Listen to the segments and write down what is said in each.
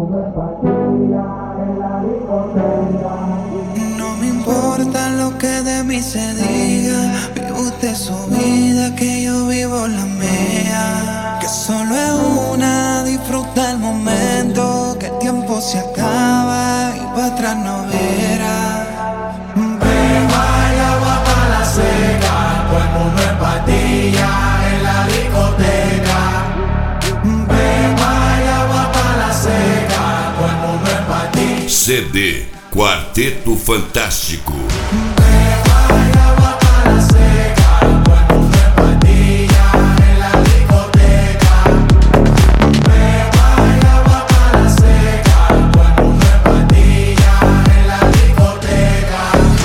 No me importa lo que de mí se diga, vive usted su vida, que yo vivo la mía. Que solo es una, disfruta el momento, que el tiempo se acaba y para atrás no verá. Beba y agua para la seca, todo el mundo en patilla en la discoteca. Beba y agua para la seca, todo el mundo en patilla. CD Quarteto Fantástico. Beba y agua para la seca, todo el mundo en patilla en la discoteca. Beba y agua para la seca, todo el mundo en patilla en la discoteca.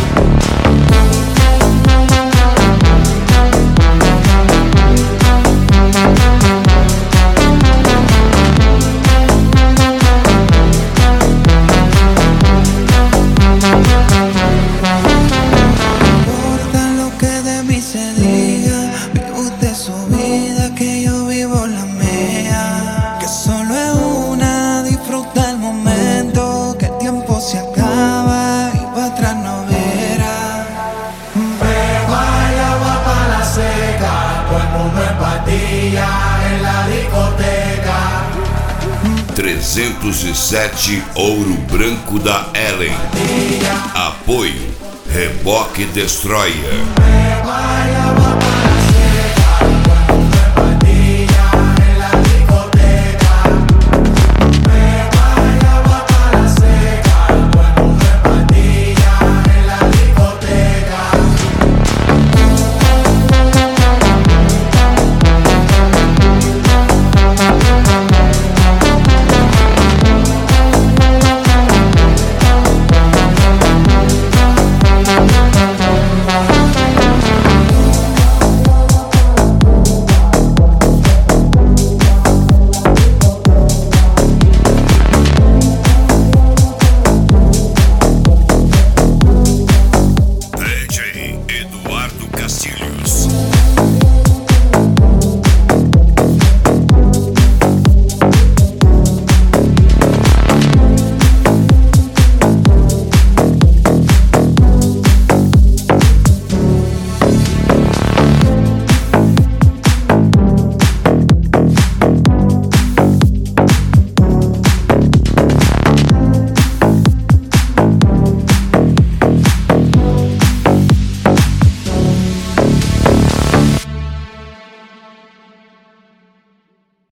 307 Ouro Branco da Ellen. Apoio Reboque Destroyer.